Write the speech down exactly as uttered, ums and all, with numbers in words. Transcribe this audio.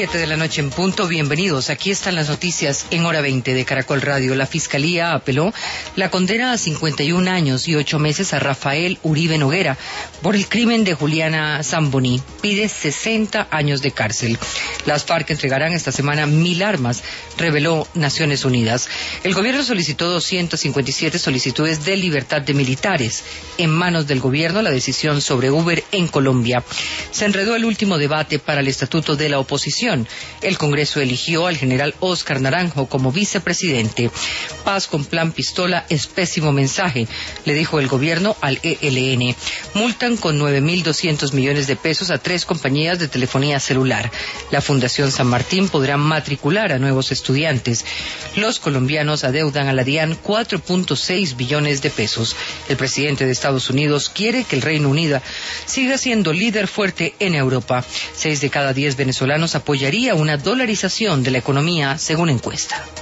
Siete de la noche en punto, bienvenidos. Aquí están las noticias en hora veinte de Caracol Radio. La Fiscalía apeló la condena a cincuenta y un años y ocho meses a Rafael Uribe Noguera por el crimen de Juliana Zamboni. Pide sesenta años de cárcel. Las FARC entregarán esta semana mil armas, reveló Naciones Unidas. El gobierno solicitó doscientas cincuenta y siete solicitudes de libertad de militares. En manos del gobierno la decisión sobre Uber en Colombia. Se enredó el último debate para el estatuto de la oposición. El Congreso eligió al general Óscar Naranjo como vicepresidente. Paz con plan pistola es pésimo mensaje, le dijo el gobierno al E L N. Multan con nueve mil doscientos millones de pesos a tres compañías de telefonía celular. La Fundación San Martín podrá matricular a nuevos estudiantes. Los colombianos adeudan a la DIAN cuatro punto seis billones de pesos. El presidente de Estados Unidos quiere que el Reino Unido siga siendo líder fuerte en Europa. Seis de cada diez venezolanos apoyaría una dolarización de la economía, según encuesta.